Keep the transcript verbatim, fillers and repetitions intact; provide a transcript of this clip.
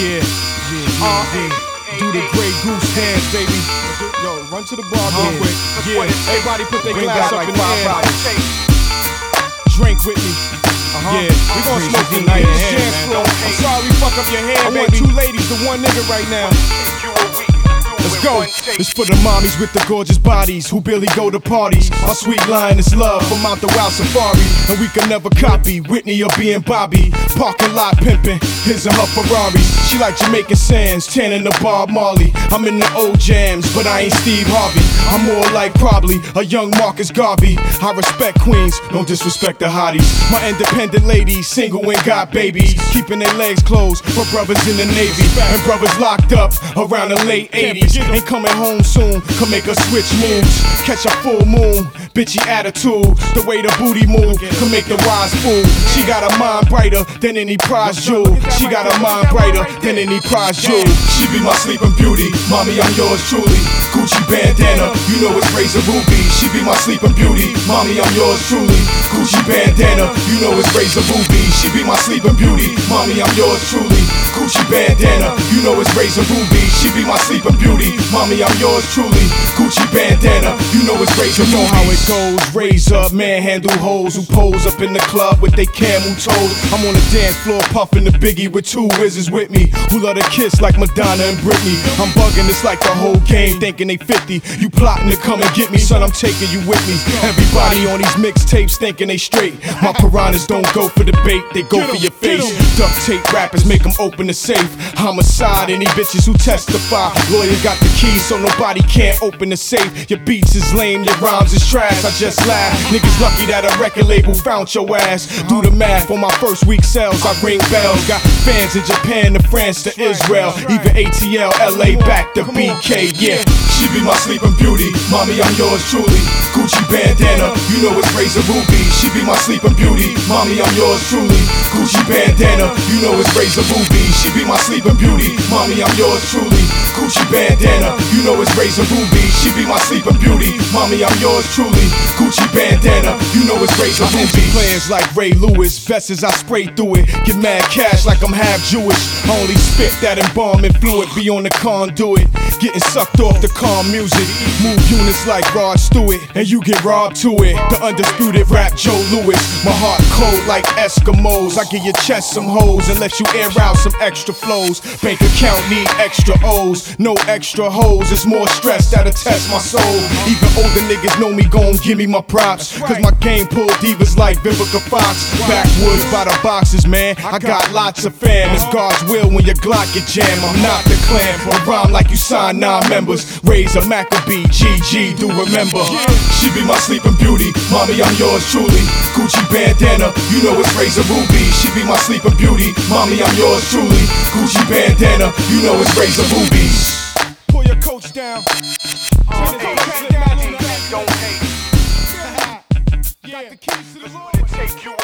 Yeah, yeah, yeah, yeah. Do the Grey Goose dance, baby. Yo, run to the bar real Yeah. quick. Yeah. Everybody put their Bring glass back up like in the five air. bottles. Drink with me. Uh-huh. Yeah, we gon' Raise smoke your tonight. hand, This man. jam floor. I'm sorry we fuck up your hair, I baby. want Two ladies to one nigga right now. Let's go. It's for the mommies with the gorgeous bodies who barely go to parties. Our sweet lioness love from out the wild safari, and we can never copy Whitney or B and Bobby. Parking lot pimping, his and her Ferraris. She like Jamaican sands, tanning the Bob Marley. I'm in the old jams, but I ain't Steve Harvey. I'm more like probably a young Marcus Garvey. I respect queens, no disrespect to hotties. My independent ladies, single and got babies, keeping their legs closed for brothers in the Navy and brothers locked up around the late eighties. Ain't coming home soon, can make us switch moves. Catch a full moon, bitchy attitude. The way the booty move can make the wise fool. She got a mind brighter than any prize jewel. She got a mind brighter than any prize jewel. She be my sleeping beauty, mommy, I'm yours truly. Gucci bandana, you know it's Razor Ruby. She be my sleeping beauty, mommy, I'm yours truly. Gucci bandana, you know it's Razor Ruby. She be my sleeping beauty, mommy, I'm yours truly. Gucci bandana, you know it's Razor Ruby. She be my sleeping beauty, mommy, I'm yours truly. Gucci bandana, you know it's Razor Ruby. You know how it goes, razor, manhandle hoes who pose up in the club with they camel toes. I'm on the dance floor puffing the Biggie with two wizards with me who love to kiss like Madonna and Britney. I'm bugging, it's like the whole game thinking they fifty. You plotting to come and get me, son, I'm taking you with me. Everybody on these mixtapes thinking they straight. My piranhas don't go for the bait, they go for your face. Duct tape rappers make them open the safe. Homicide, any bitches who testify. Lawyers got the keys so nobody can't open the safe. Your beats is lame, your rhymes is trash. I just laugh. Niggas lucky that a record label found your ass. Do the math on my first week sales, I ring bells. Got fans in Japan to France to Israel. Even A T L, L A back to B K, yeah. She be my sleeping beauty, mommy, I'm yours truly. Gucci bandana, you know it's Razor Ruby. She be my sleeping beauty, mommy, I'm yours truly. Gucci bandana, you know it's Razor Ruby. She be my sleeping beauty, mommy, I'm yours truly. Gucci bandana, you know it's Razor Ruby. She be my sleeping beauty, mommy, I'm yours truly. Gucci bandana, you know it's Razor Ruby. Players like Ray Lewis, vests I spray through it. Get mad cash like I'm half Jewish. I only spit that embalming fluid, be on the conduit. Getting sucked off the calm music. Move units like Rod Stewart, and you get robbed to it. The undisputed rap Joe Lewis. My heart cold like Eskimos. I give your chest some hoes and let you air out some extra flows. Bank account need extra O's, no extra hoes. It's more stress that'll test my soul. Even older niggas know me, gon' give me my props. Cause my game pull divas like Vivica Fox. Backwoods by the boxes, man. I got lots of fam. It's God's will when your Glock get jammed. I'm not the clan, but rhyme like you signed nine members. Razor Maccabee, G G, do remember. She be my sleeping beauty, mommy, I'm yours truly. Gucci bandana, you know it's Razor Ruby. She be my sleeping beauty, mommy, I'm yours truly. Gucci bandana, you know it's Razor Ruby. Pull your coach down. Turn it back down. Don't hate. Got the keys to the Lord.